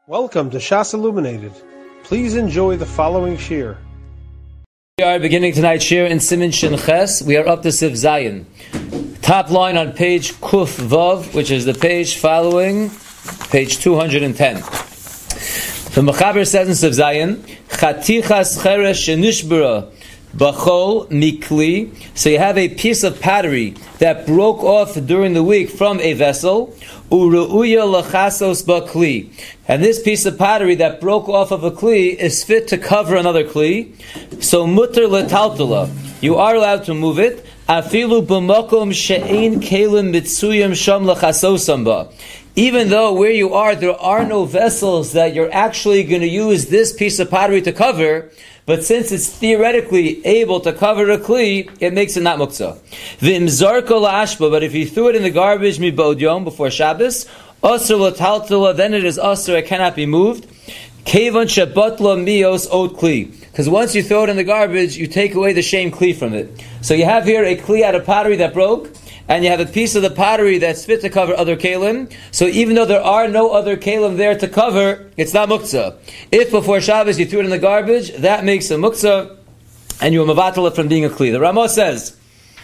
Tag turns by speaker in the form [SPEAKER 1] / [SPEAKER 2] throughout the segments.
[SPEAKER 1] Welcome to Shas Illuminated. Please enjoy the following shir.
[SPEAKER 2] We are beginning tonight's shir in Siman Shin Ches. We are up to Siv Zayin. Top line on page Kuf Vav, which is the page following page 210. The Mechaber says in Siv Zayin, Chatichas Cheresh Shenishbara Bachol Mikli. So you have a piece of pottery that broke off during the week from a vessel. Uru'uya lachasos bakli. And this piece of pottery that broke off of a kli is fit to cover another kli. So mutter letaltala. You are allowed to move it. Afilu b'makom she'ein kelim mitzuyim sham lachasosam ba. Even though where you are, there are no vessels that you're actually going to use this piece of pottery to cover, but since it's theoretically able to cover a kli, it makes it not muktzah. V'imzarko la'ashba, but if you threw it in the garbage mibod yom before Shabbos, asr l'taltala, then it is asr, it cannot be moved. Kevan shebatla mios ot kli. Because once you throw it in the garbage, you take away the shame kli from it. So you have here a kli out of pottery that broke, and you have a piece of the pottery that's fit to cover other kalim. So even though there are no other kalim there to cover, it's not muktzah. If before Shabbos you threw it in the garbage, that makes a muktzah, and you will mevatel it from being a kli. The Ramah says,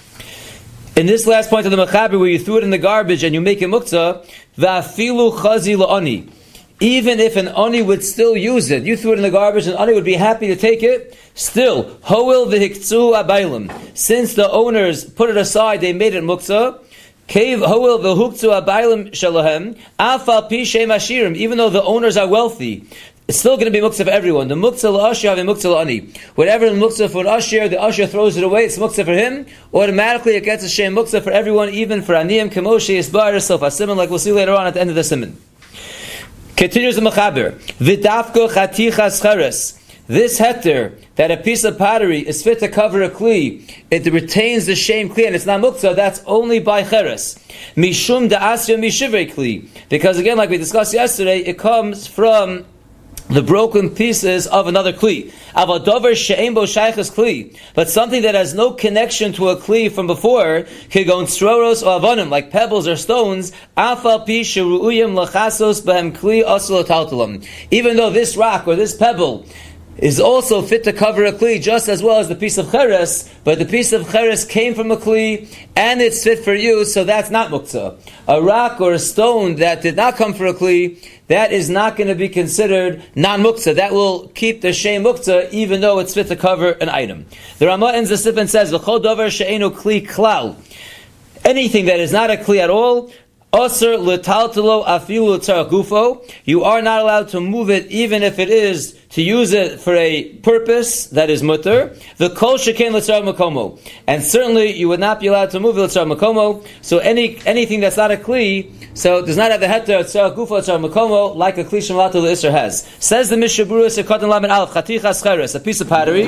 [SPEAKER 2] in this last point of the Mechaber, where you threw it in the garbage and you make it muktzah, va'afilu chazi la'ani. Even if an ani would still use it, you threw it in the garbage, and ani would be happy to take it. Still, hoil v'hiktzu abaylim. Since the owners put it aside, they made it muktzah. Kev hoil v'hukzu abaylim shalahem. Afal pi shem ashirim. Even though the owners are wealthy, it's still going to be muktzah for everyone. The muktzah la'ashir and muktzah la'ani. Whatever the muktzah for an ashir, the ashir throws it away. It's muktzah for him. Automatically, it gets a shem muktzah for everyone, even for aniyim kemoshi isbar yourself. A simon, like we'll see later on at the end of the simon. Continues the Mechaber. V'dafko chatichas cheres. This heter, that a piece of pottery is fit to cover a kli, it retains the shame kli, and it's not muktzah, that's only by cheres. Mishum da'asya mishivrei kli. Because again, like we discussed yesterday, it comes from the broken pieces of another kli. Avodover she'ein bo shaychas kli. But something that has no connection to a kli from before, kegon stroros or avonim, like pebbles or stones, afal pi sheru'uyim lachasos behem kli asur l'taltalam. Even though this rock or this pebble is also fit to cover a kli just as well as the piece of cheres, but the piece of cheres came from a kli and it's fit for you, so that's not muktzah. A rock or a stone that did not come for a kli, that is not going to be considered non-muktzah. That will keep the shame muktzah even though it's fit to cover an item. The Ramah ends the sif and says, V'chol dover she'enu kli klal. Anything that is not a kli at all, Osir l'taltalo afilu l'tzarach gufo. You are not allowed to move it even if it is to use it for a purpose that is mutter. The kol sheken l'tzarach makomo. And certainly you would not be allowed to move it l'tzarach makomo. So anything that's not a kli, so does not have the heter l'tzarach gufo l'tzarach makomo like a kli shemalato l'isser has. Says the Mishnah Berurah Sekotan Lamed Aleph, chatichas cheres, a piece of pottery.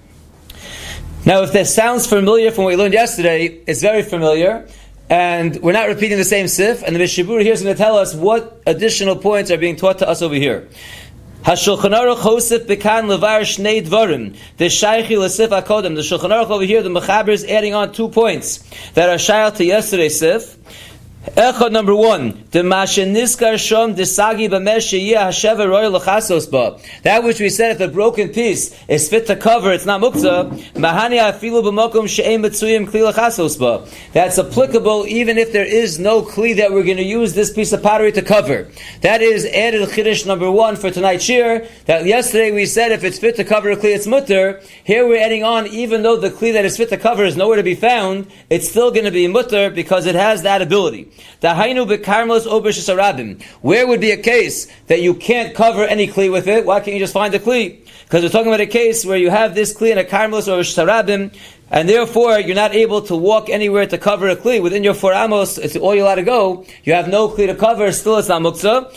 [SPEAKER 2] Now if this sounds familiar from what we learned yesterday, it's very familiar. And we're not repeating the same sif, and the Mishnah Berurah here is going to tell us what additional points are being taught to us over here. HaShulchan Aruch Hosef Bekan Levar Shnei Dvarim the Shaychi L'Sif HaKodem. The Shulchan Aruch over here, the Mechaber is adding on 2 points that are shayach to yesterday's sif. Echad number 1, the Masheniskar Shom Desagi Bamesh Sheyeh Hasheva Roy L'Chasos Ba. That which we said, if the broken piece is fit to cover, it's not muktzah. Mahani Afilu B'Mokum She'ein Mitzuyim Kli L'Chasos Ba. That's applicable even if there is no kli that we're going to use this piece of pottery to cover. That is added chiddush number 1 for tonight's shir. That yesterday we said if it's fit to cover a kli, it's mutter. Here we're adding on, even though the kli that is fit to cover is nowhere to be found, it's still going to be mutter because it has that ability. Where would be a case that you can't cover any kli with it? Why can't you just find a kli? Because we're talking about a case where you have this kli in a karmelos or a sharabim, and therefore you're not able to walk anywhere to cover a kli. Within your 4 amos, it's all you're allowed to go. You have no kli to cover, still it's not muktzah.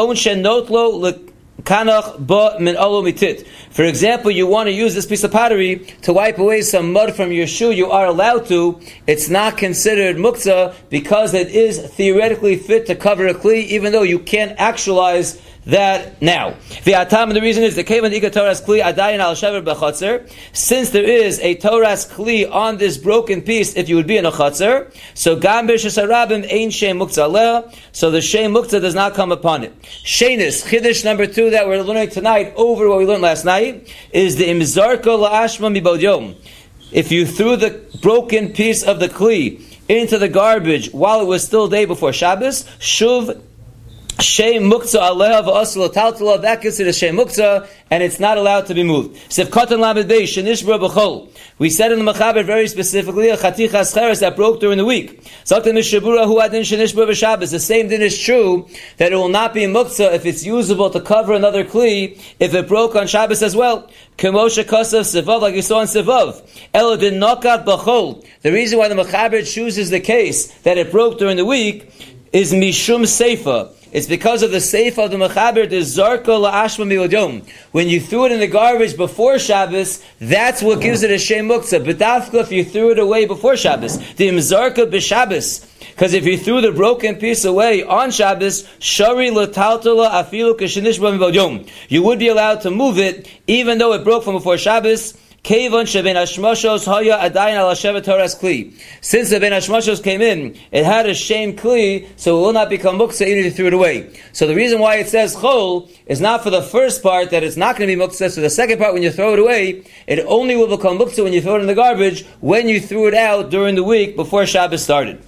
[SPEAKER 2] For example, you want to use this piece of pottery to wipe away some mud from your shoe, you are allowed to. It's not considered muktzah because it is theoretically fit to cover a kli, even though you can't actualize that now. And the reason is the Kevan Ika Torah's Kli Adayin al Shever b'Chatzer. Since there is a Torah's Kli on this broken piece, if you would be in a Chatzer, so Gam B'Shas Harabim Ein Shem Muktzah Aleh, so the Shem Muktzah does not come upon it. Shenis, Chiddush number 2 that we're learning tonight over what we learned last night, is the Imzarko La'ashma Mibod Yom. If you threw the broken piece of the Kli into the garbage while it was still day before Shabbos, Shuv Shem Muktzah Aleha v'Asla Taltala, that considers Shem Muktzah, and it's not allowed to be moved. Sefkatan Lamed Beis Shenishbra B'chol. We said in the Mechaber very specifically a Chatichas Cheres that broke during the week. Zakta Mishabura Hu Adin Shenishbra B'Shabbos. The same din is true that it will not be Muktzah if it's usable to cover another Kli if it broke on Shabbos as well. Kemosha Kasav Sevav, like you saw in Sevav. Elo din Nokat B'chol. The reason why the Mechaber chooses the case that it broke during the week is Mishum Seifa. It's because of the seif of the Mechaber, the Zarka La'ashma Mi'od Yom. When you threw it in the garbage before Shabbos, that's what gives it a Shem Muktzah. But Dafka, if you threw it away before Shabbos, the Imzarka B'Shabbos. Because if you threw the broken piece away on Shabbos, Shari L'Taltala Afilu K'Shenishba Mi'od Yom. You would be allowed to move it, even though it broke from before Shabbos. Kevan sheben hashmashos haya adayin al hashevet Torah's kli. Since the ben hashmashos came in, it had a shame kli, so it will not become muktzah even if you threw it away. So the reason why it says chol is not for the first part that it's not going to be muktzah. So the second part, when you throw it away, it only will become muktzah when you throw it in the garbage, when you threw it out during the week before Shabbos started.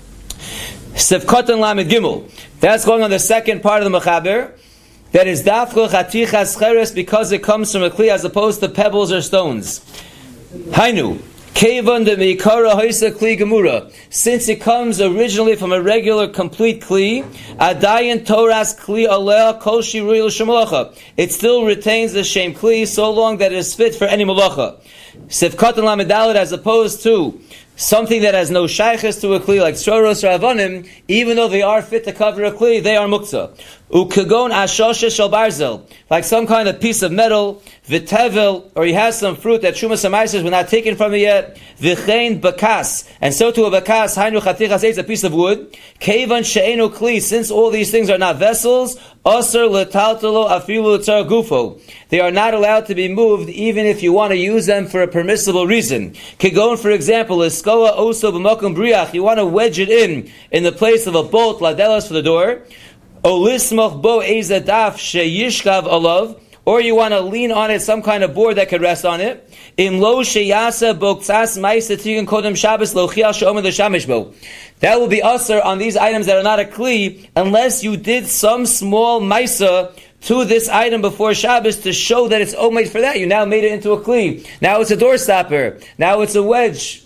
[SPEAKER 2] Sefkatan Lamed Gimel. That's going on the second part of the Mechaber. That is dafko chatichas cheres because it comes from a kli as opposed to pebbles or stones. Hainu kevan de meikara hoisa kli gemura. Since it comes originally from a regular complete kli, adayin toras kli aleh kol shirui l'shemalacha. It still retains the shem kli so long that it is fit for any malacha. Sivkatan lamedalad as opposed to something that has no shaykhs to a kli like shoros or avonim, even though they are fit to cover a kli, they are muktzah. Ukagon ashosha shel barzel, like some kind of piece of metal, vitevel, or he has some fruit that shumas amaisers were not taken from it yet, v'chein bakas, and so to a bakas, hainu chatichas eitz, a piece of wood, kevan she'enu kli, since all these things are not vessels, osir letaltalo afilu tzar gufo. They are not allowed to be moved even if you want to use them for a permissible reason. Kagon, for example, is skoa oso b'mokum briach, you want to wedge it in the place of a bolt, ladelas for the door, olismoch bo ezadaf sheyishkav alav, or you want to lean on it, some kind of board that could rest on it. Im lo sheyasa boktsas ma'isa tigun kodem Shabbos lochial she'omer l'shamish bo. That will be usher on these items that are not a kli, unless you did some small ma'isa to this item before Shabbos to show that it's omed for that. You now made it into a kli. Now it's a door stopper. Now it's a wedge.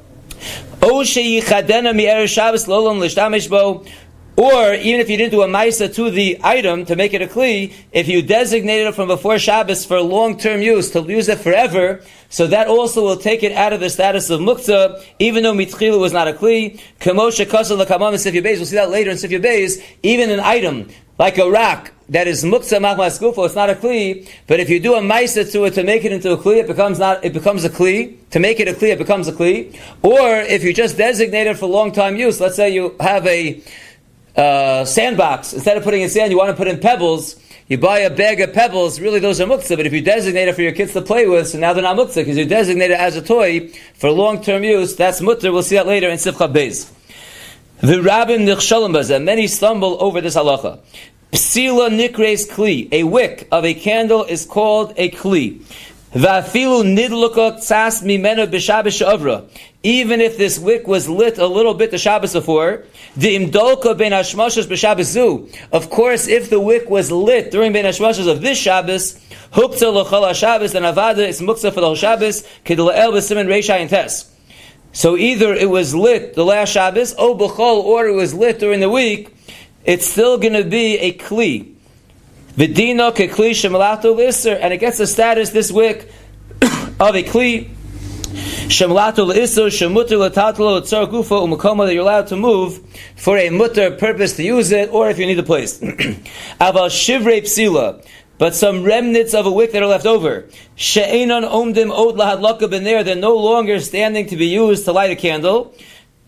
[SPEAKER 2] O sheyichadena mi'erev Shabbos lolom l'shtamish bo. Or, even if you didn't do a maisa to the item to make it a kli, if you designated it from before Shabbos for long-term use, to use it forever, so that also will take it out of the status of muktzah, even though mitchilu was not a kli. Kamosha kasel l'kamam in Sifya Beis, we'll see that later in Sifya Beis, even an item, like a rock, that is muktzah machmas gufo, it's not a kli, but if you do a maisa to it to make it into a kli, it becomes a kli. To make it a kli, it becomes a kli. Or, if you just designate it for long-time use, let's say you have a sandbox, instead of putting in sand, you want to put in pebbles, you buy a bag of pebbles, really those are muktzah, but if you designate it for your kids to play with, so now they're not muktzah, because you designate it as a toy for long-term use, that's mutter, we'll see that later in Sifcha Beis. The rabbin nichshalim bazeh, many stumble over this halacha. Psila nikres kli, a wick of a candle is called a kli. Va'afilu nidluka tzas mimena b'Shabbos she'avra. Even if this wick was lit a little bit the Shabbos before, the imdolka ben hashmashos b'Shabbos zu. Of course, if the wick was lit during ben hashmashos of this Shabbos, hukta l'chol haShabbos, then avada it's muktzah for the whole Shabbos, k'd'la'el b'simen reisha and tes. So either it was lit the last Shabbos, o b'chol, or it was lit during the week, it's still going to be a kli. V'dino kekli shemalato l'isser, and it gets the status, this wick, of a kli. Shemlato l'isser, shemutter l'tatlo l'tzar gufo u'makoma, that you're allowed to move for a mutter purpose to use it, or if you need a place. Aval shivrei psila, but some remnants of a wick that are left over. She'enon omdim od lahadlaka ben there, they're no longer standing to be used to light a candle.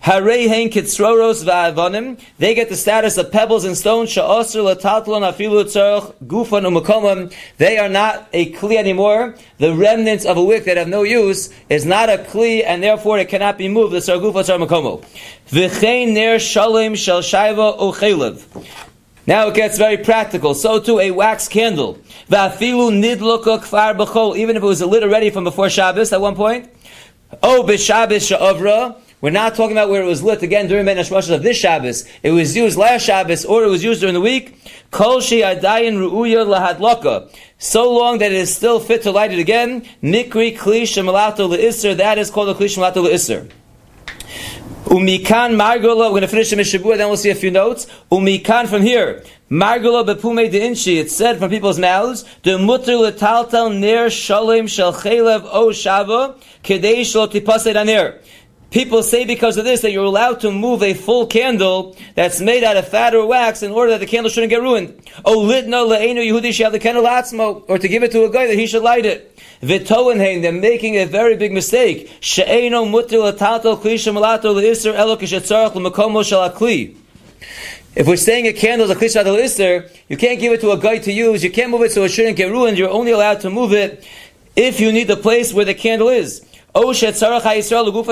[SPEAKER 2] Harei kitzroros va'avonim. They get the status of pebbles and stones. She'osr l'taltalon afilu tzarech gufan u'makomim. They are not a kli anymore. The remnants of a wick that have no use is not a kli, and therefore it cannot be moved. The tzar gufa tzar makomo. V'chein ner shalom shel shaiva u'chelev. Now it gets very practical. So too a wax candle. Va'afilu nidloka kfar b'chol. Even if it was lit already from before Shabbos at one point. Oh, b'Shabbos she'avra. We're not talking about where it was lit again during Ben Hashmashas of this Shabbos. It was used last Shabbos, or it was used during the week. Kol she'adayin ru'uya lahadlaka. So long that it is still fit to light it again. Mikri kli shemalato le'isr. That is called a kli shemalato le'isr. Umikan margola. We're going to finish the Mishabura, then we'll see a few notes. Umikan from here. Margola bepume de inchi. It's said from people's mouths. De mutter letaltal ner shalem shel chelev o shava kedei shlo tipased aner. People say because of this that you're allowed to move a full candle that's made out of fat or wax in order that the candle shouldn't get ruined. Oh, litna le'enu Yehudi she'av the candle atzmo, or to give it to a guy that he should light it. V'toenhein, they're making a very big mistake. She'eno mutter l'tatal kli shemalato le'isr elo kishetzarach l'makomo shel hakli. If we're saying a candle is a kli shemalato le'isr, you can't give it to a guy to use. You can't move it so it shouldn't get ruined. You're only allowed to move it if you need the place where the candle is. Or you want to go ahead and use that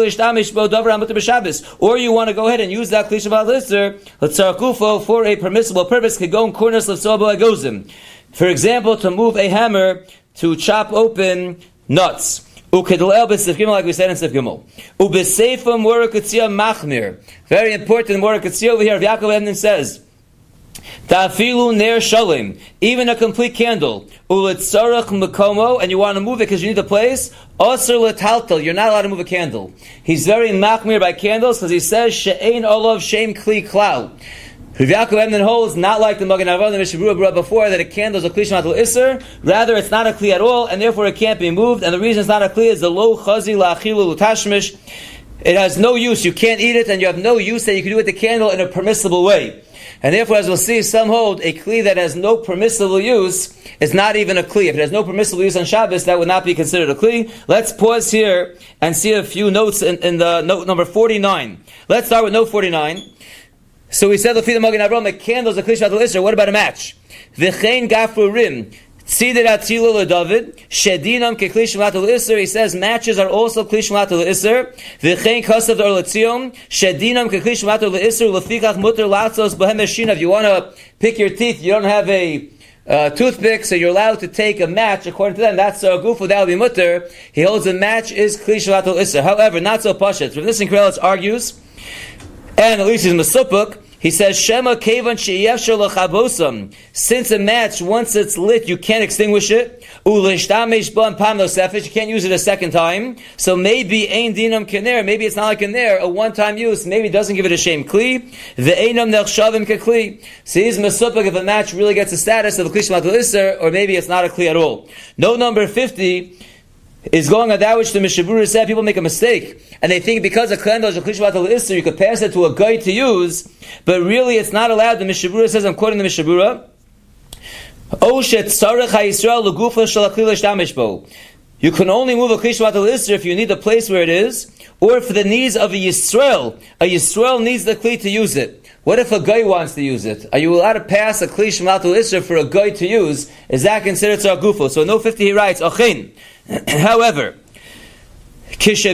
[SPEAKER 2] kli shemalato for a permissible purpose. For example, to move a hammer to chop open nuts. Like we said in Sif Gimel. Very important Mora Katzia over here. Yaakov Emden says, Ta'afilu ner shalim, even a complete candle, uletzarach mekomo, and you want to move it because you need a place. Osir letaltal, you're not allowed to move a candle. He's very machmir by candles because he says she'ein olav shem kli klal. Rav Yaakov Emden holds not like the Magen Avraham the Mishabura brought before that a candle is a kli shematul iser. Rather, it's not a kli at all, and therefore it can't be moved. And the reason it's not a kli is the lo chazi la'achilu l'tashmish. It has no use. You can't eat it, and you have no use that you can do with the candle in a permissible way. And therefore, as we'll see, some hold a kli that has no permissible use is not even a kli. If it has no permissible use on Shabbos, that would not be considered a kli. Let's pause here and see a few notes in the note number 49. Let's start with note 49. So we said, Lefi the Magen Avraham, a candle is a kli shematul iser. What about a match? V'chein gafru rim. Tzidir atzilu leDavid. Shedinam kekli shematul iser. He says matches are also kli shematul iser. V'chein kasav d'or letzion. Shedinam kekli shematul iser. Lefikach mutter latzos bohem eshina. If you want to pick your teeth, you don't have a toothpick, so you're allowed to take a match. According to them, that's a gufu, that would be mutter. He holds a match is kli shematul iser. However, not so pashut. Rav Nissan Karelitz argues, and at least he's Mesupuk, he says, Shema kevan she'yefshar l'chabosam. Since a match, once it's lit, you can't extinguish it. U'leishtamesh bo pam nosefesh. You can't use it a second time. So maybe ein dinam kener. Maybe it's not like a ner, a one-time use. Maybe it doesn't give it a shame kli. Ve'einam nechshavim kekli. So he's Mesupuk if a match really gets the status of a kli shematul iser, or maybe it's not a kli at all. Note number 50 is going on that which the Mishabura said. People make a mistake, and they think because a candle is a kli shematul iser, you could pass it to a guy to use, but really it's not allowed. The Mishabura says, I'm quoting the Mishabura, you can only move a kli shematul iser if you need the place where it is, or for the needs of a Yisrael. A Yisrael needs the kli to use it. What if a guy wants to use it? Are you allowed to pass a kli shematul iser for a guy to use? Is that considered tzar gufo? So no 50 he writes, Achin. However, if a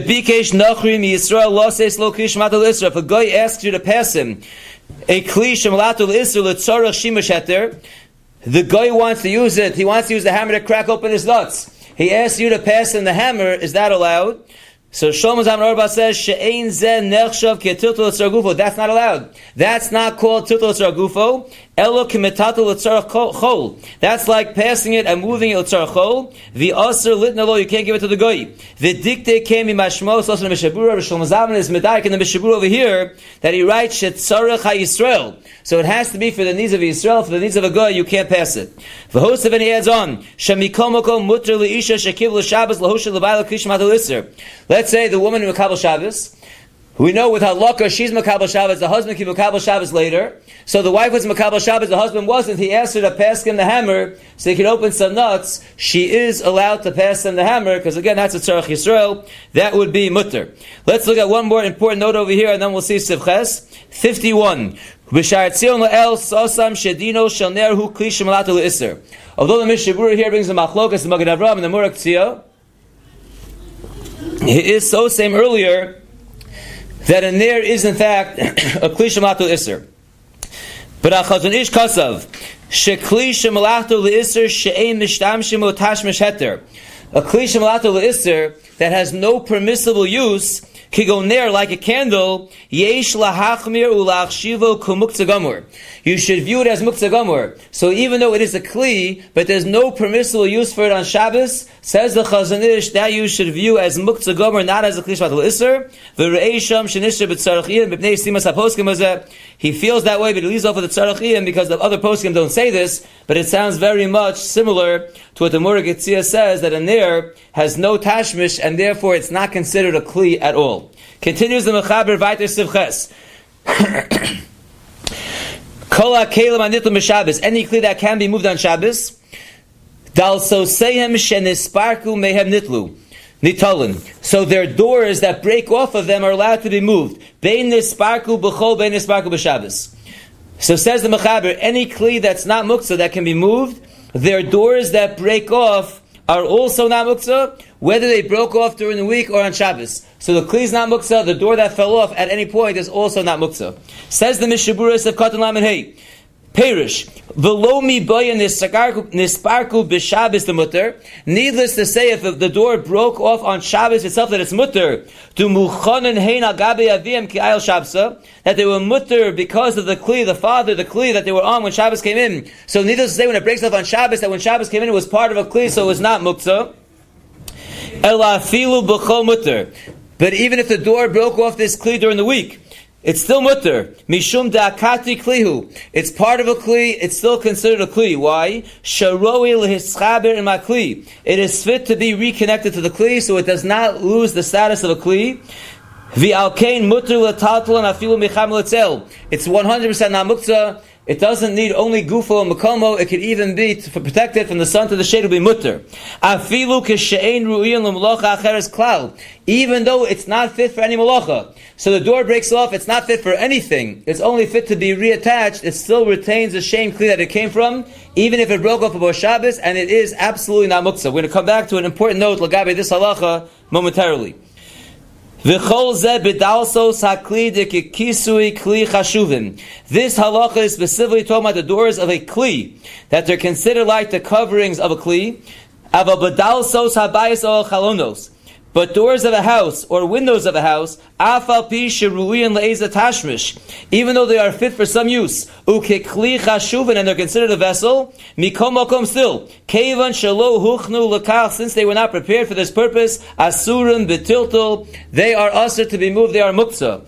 [SPEAKER 2] guy asks you to pass him a kli shematul iser l'tzarach shimush heter, the guy wants to use it. He wants to use the hammer to crack open his nuts. He asks you to pass him the hammer. Is that allowed? So Shlomo Zalman Auerbach says, "She'ein zeh nechshav ketiltul l'tzar gufo." That's not allowed. That's not called tiltul l'tzar gufo. Elo kemetatul l'tzar chol. That's like passing it and moving it l'tzar chol. The aser litna lo, you can't give it to the goy. The dikte came in mashmos also in the Mishabura. Shlomo Zalman is medayik in the Mishabura over here that he writes shetzarech haYisrael. So it has to be for the needs of Yisrael. For the needs of a goy, you can't pass it. V'hosav, and he adds on, shemikomoko mutter leisha shekiv l'shabbos lahosha l'bayla kli shematul iser. Let's say the woman in Makabel Shabbos, We know with halakha, she's Makabel Shabbos, the husband can Makabel Shabbos later. So the wife was Makabel Shabbos, the husband wasn't. He asked her to pass him the hammer so he could open some nuts. She is allowed to pass him the hammer, because again, that's a Tzarech Yisrael. That would be mutter. Let's look at one more important note over here, and then we'll see Sivches. 51. Although the Mishnah Berurah here brings the Machlokas, the Magen Avraham, and the Murak Tzia, he is so same earlier that a ner is in fact a kli shemalachto iser. But a Chazon Ish kasav shekli shemalachto leiser she'ein mishtamshim o tashmish heter. A kli shemalachto leiser that has no permissible use can go ner like a candle. Yesh lahachmir ulachshivo kumuktzah gamur. You should view it as muktzah gamur. So even though it is a kli, but there's no permissible use for it on Shabbos, says the Chazon Ish that you should view as muktzah gamur, not as a kli shematul iser. V'reisham shenisher b'tzarachiyim b'pnei simas haposkim hazeh. He feels that way, but he leaves off with the tzarachiyim because the other poskim don't say this. But it sounds very much similar to what the Murak Tzia says, that a ner has no tashmish and therefore it's not considered a kli at all. Continues the Mechaber Vayter Sivches. Kol ha'kelim hanitlu m'Shabbos. Any kli that can be moved on Shabbos. Dal soseihem shenisparku mehem nitlu. Nitalin. So their doors that break off of them are allowed to be moved. Bein nisparku b'chol, bein nisparku b'Shabbos. So says the Mechaber, any kli that's not muktzah that can be moved, their doors that break off are also not muktzah, whether they broke off during the week or on Shabbos. So the kli is not muktzah, the door that fell off at any point is also not muktzah. Says the Mishnah Berurah of Katan Lamed Hey, Perish, v'lo mi boya nisparku b'Shabbos the mutter. Needless to say, if the door broke off on Shabbos itself, that it's mutter. To muchanan hein al gabe avim ki ayel Shabsa, that they were mutter because of the kli, the father, the kli that they were on when Shabbos came in. So needless to say, when it breaks off on Shabbos, that when Shabbos came in, it was part of a kli, so it was not muktzah. Ela filu b'chol mutter. But even if the door broke off this kli during the week, it's still mutter. Mishum da'akati klihu. It's part of a kli. It's still considered a kli. Why? Sharoi lehischaber in kli. It is fit to be reconnected to the kli, so it does not lose the status of a kli. V'alkein mutter l'taltal and afilu micham l'tzel. It's 100% not muktzah. It doesn't need only gufo and makomo. It could even be protected from the sun to the shade. Will be mutter. Afilu k'she'ein ru'in l'malacha acheres klal. Even though it's not fit for any malacha. So the door breaks off. It's not fit for anything. It's only fit to be reattached. It still retains the shame kli that it came from, even if it broke off before Shabbos, and it is absolutely not muktzah. We're going to come back to an important note lagabe this halacha momentarily. This halacha is specifically talking about the doors of a kli, that they're considered like the coverings of a kli. But doors of a house or windows of a house, even though they are fit for some use, and they're considered a vessel, still, since they were not prepared for this purpose, asurim betiltul, they are usher to be moved, they are muktzah.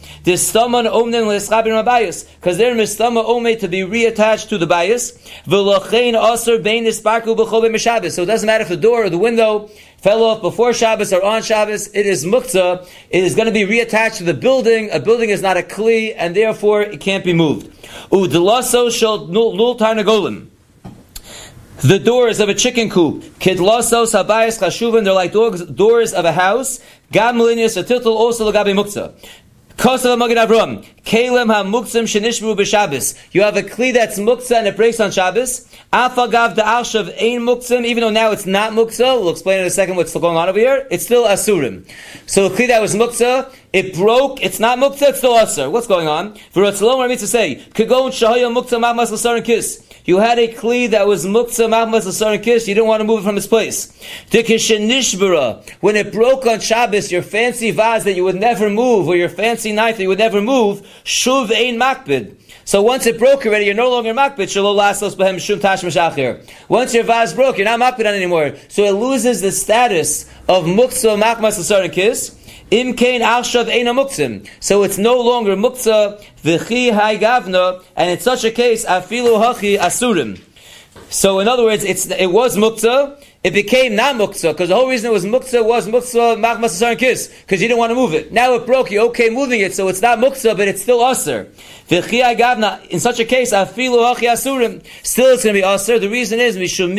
[SPEAKER 2] Because they're mistama omei to be reattached to the bayis. So it doesn't matter if the door or the window fell off before Shabbos or on Shabbos, it is muktzah. It is going to be reattached to the building. A building is not a kli, and therefore it can't be moved. Udlaso shel nul tarnagolim. The doors of a chicken coop, kidlasos habayis chashuvin, they're like doors of a house. Gam milinius atiltul also lagabe muktzah. Kosav Magen Avraham, Kalem ha-muktzim shenishbu b'Shabbos. You have a kli that's muktzah and it breaks on Shabbos. Afagav da'arshav ein muktzim, even though now it's not muktzah. We'll explain in a second what's going on over here. It's still asurim. So the kli that was muktzah, it broke, it's not muktzah, it's still asur. What's going on? V'ratzalom, what I mean to say, Kagon shahaya muktzah ma'mas l'sar and kiss. You had a kli that was muktzah ma'mas l'sar and kiss, you didn't want to move it from its place. Dikishenishbara, when it broke on Shabbos, your fancy vase that you would never move, or your fancy knife that you would never move, shuv ein makbid. So once it broke already, you're no longer makbid. Shelo lasos b'hem shum tashmish achir. Once your vase broke, you're not makbid on anymore. So it loses the status of muktzah ma'mas l'sar and kiss. Im kein arshav ein muktzim. So it's no longer muktzah v'chi hai gavna, and in such a case, afilu hachi asurim. So in other words, it was muktzah, it became not muktzah, because the whole reason it was muktzah machmas asar and kiss, because you didn't want to move it. Now it broke, you're okay moving it, so it's not muktzah, but it's still asar. In such a case, still it's going to be asar. The reason is, once it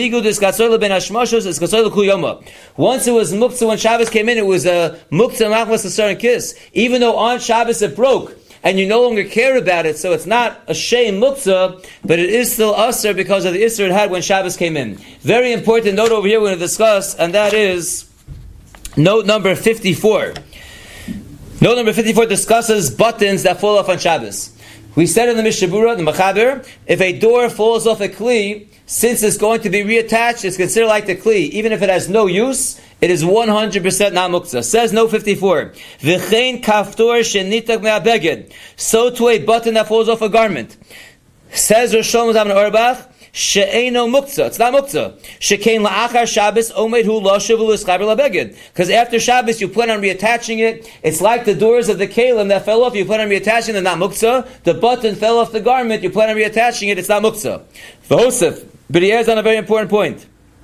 [SPEAKER 2] was muktzah when Shabbos came in, it was a muktzah machmas asar and kiss. Even though on Shabbos it broke, and you no longer care about it, so it's not a shame muktzah, but it is still asr because of the isser it had when Shabbos came in. Very important note over here we're going to discuss, and that is note number 54. Note number 54 discusses buttons that fall off on Shabbos. We said in the Mishnah Berurah, the Machaber, if a door falls off a kli, since it's going to be reattached, it's considered like the kli, even if it has no use. It is 100% not muktzah. Says note 54. V'chein kaftor shenitak me'abeged. So to a button that falls off a garment. Says Rosh Shlomo Zalman Auerbach, she'eino muktzah. It's not muktzah. Shekein la'achar Shabbos omed hu lashav u'lischaber labeged. Because after Shabbos you plan on reattaching it. It's like the doors of the kalim that fell off. You plan on reattaching it, not muktzah. The button fell off the garment. You plan on reattaching it. It's not muktzah. V'hosef. But he adds on a very important point.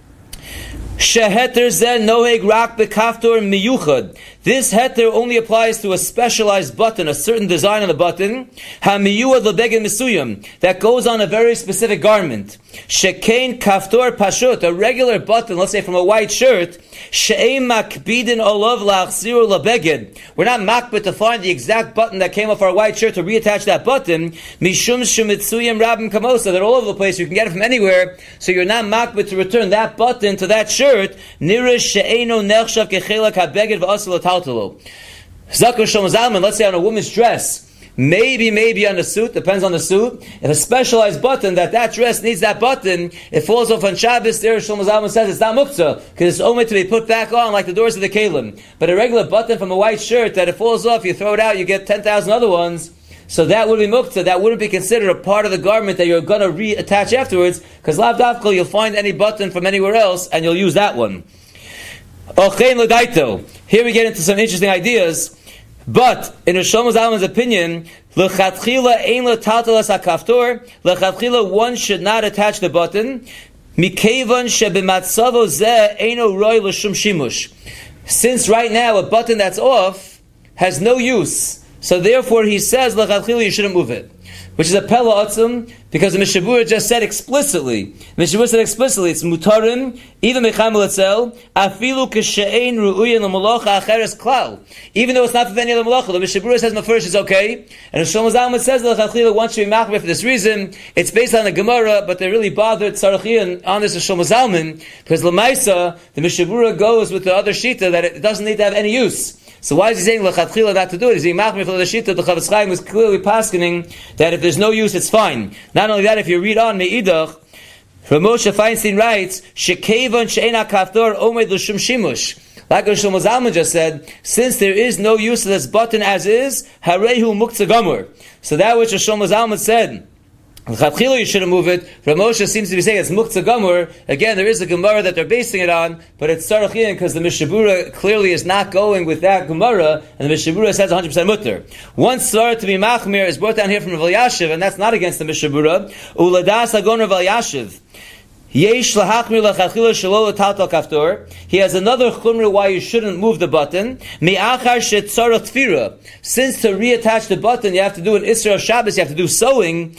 [SPEAKER 2] Sheheter zeh noheg rak bekaftor miyuchad. This heter only applies to a specialized button, a certain design on the button. Ha-miyuad lebeged misuyam, that goes on a very specific garment. Shekein kaftor pashut, a regular button, let's say from a white shirt. She'ein makbidin olav lachzir lebeged. We're not makbid to find the exact button that came off our white shirt to reattach that button. Mishum shemitsuyam rabim kamosa. They're all over the place. You can get it from anywhere. So you're not makbid to return that button to that shirt. Nirish she'eino nechshav kechelak habeged v'asel ataltalo. Zakar Shlomo Zalman, let's say on a woman's dress, maybe on the suit, depends on the suit. If a specialized button that dress needs that button, it falls off on Shabbos. There, Shlomo Zalman says it's not muktzah because it's only to be put back on like the doors of the kalim. But a regular button from a white shirt that it falls off, you throw it out, you get 10,000 other ones. So that would be muktzah. That wouldn't be considered a part of the garment that you're going to reattach afterwards, because lav davka you'll find any button from anywhere else and you'll use that one. Here we get into some interesting ideas. But in Rosh Shlomo Zalman's opinion, lechatchila one should not attach the button. Since right now a button that's off has no use, so therefore he says lechatchila you shouldn't move it. Which is a pella atzum, because the Mishnah Berurah just said explicitly. The Mishnah Berurah said explicitly, it's mutarim, even mecham l'tzel, afilu k'she'ein ru'uyin l'malacha acheres klal. Even though it's not for any other malacha, the Mishnah Berurah says mafurish is okay. And Shlomo Zalman says that l'chachila wants to be machmir for this reason. It's based on the Gemara, but they really bothered Tzarachian on this Shlomo Zalman, because l'maisa, the Mishnah Berurah goes with the other shita that it doesn't need to have any use. So why is he saying l'chatchila not to do it? He's saying machmir for the shita. The Chavetz Chaim was clearly paskening that if there's no use, it's fine. Not only that, if you read on me'idach, Moshe Feinstein writes, "Shekevon she'ena kaftor omed l'shum shimush." Like Shlomo Zalman just said, since there is no use of this button as is, harehu muktzah gamur. So that which Shlomo Zalman said, l'chatchila you shouldn't move it. Rav Moshe seems to be saying it's muktzah gamur. Again, there is a Gemara that they're basing it on, but it's tzarachian because the Mishnah Berurah clearly is not going with that Gemara, and the Mishnah Berurah says 100% mutter. One tzara to be machmir is brought down here from Rav Elyashiv, and that's not against the Mishnah Berurah. Uladas agon Rav Elyashiv. He has another chumrah why you shouldn't move the button. Since to reattach the button you have to do an Isra of Shabbos, you have to do sewing.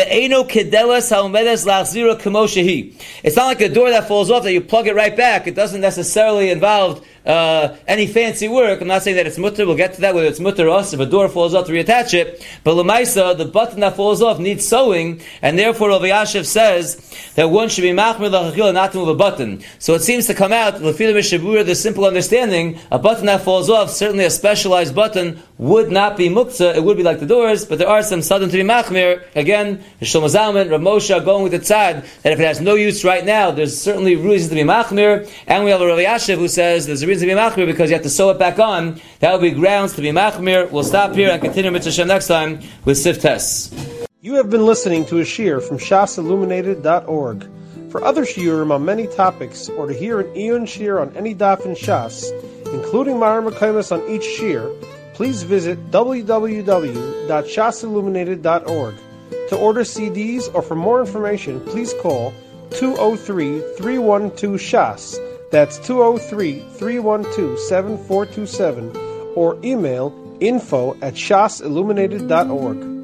[SPEAKER 2] It's not like a door that falls off that you plug it right back. It doesn't necessarily involve any fancy work. I'm not saying that it's mutter. We'll get to that, whether it's mutter or us. If a door falls off to reattach it. But l'maisa, the button that falls off needs sewing, and therefore Rav Elyashiv says that one should be machmir l'chachila not to move a button. So it seems to come out, l'fi Mishnah Berurah, the simple understanding, a button that falls off, certainly a specialized button, would not be muktzah. It would be like the doors, but there are some sudden to be machmir. Again, Shlomo Zalman, Rav Moshe are going with the tzad, that if it has no use right now, there's certainly reason to be machmir. And we have a Rav Elyashiv who says there's a reason to be machmir because you have to sew it back on. That would be grounds to be machmir. We'll stop here and continue Mitzvah Shem next time with Sif Tes.
[SPEAKER 1] You have been listening to a shiur from shasilluminated.org. For other shiurim on many topics, or to hear an Iyun shiur on any daf in Shas, including Ma'ar Mekaymas on each shiur, please visit www.shasilluminated.org. To order CDs or for more information, please call 203-312-SHAS. That's 203-312-7427 or email info@shasilluminated.org.